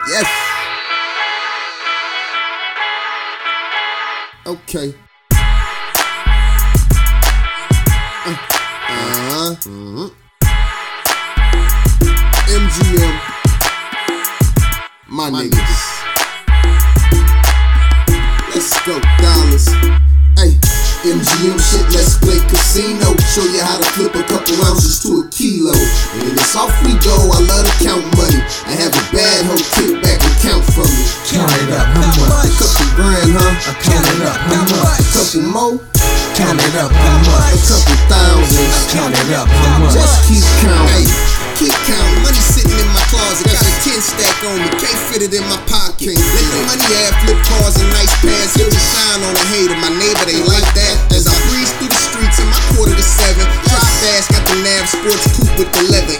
Yes. Okay. MGM. My niggas. Let's go, dollars. Hey, MGM shit, let's play casino. Show you how to flip a couple ounces to a kilo. And it's off we go, I love to count money. I have a bad hoe kick back and count for me. Count it up, how much? Couple grand, huh? Count it up, how much? Couple more? Count it up, how much? A couple thousands. Count it up, how much? Just keep counting. Keep counting. Money sitting in my closet. Got a 10 stack on me. Can't fit it in my pocket. Let the money have flip cars and nice pants. Here we shine on a hater. My neighbor, they like that. As I breeze through the streets in my quarter to 7. Truck fast, got the Nav Sports coupe with the leather.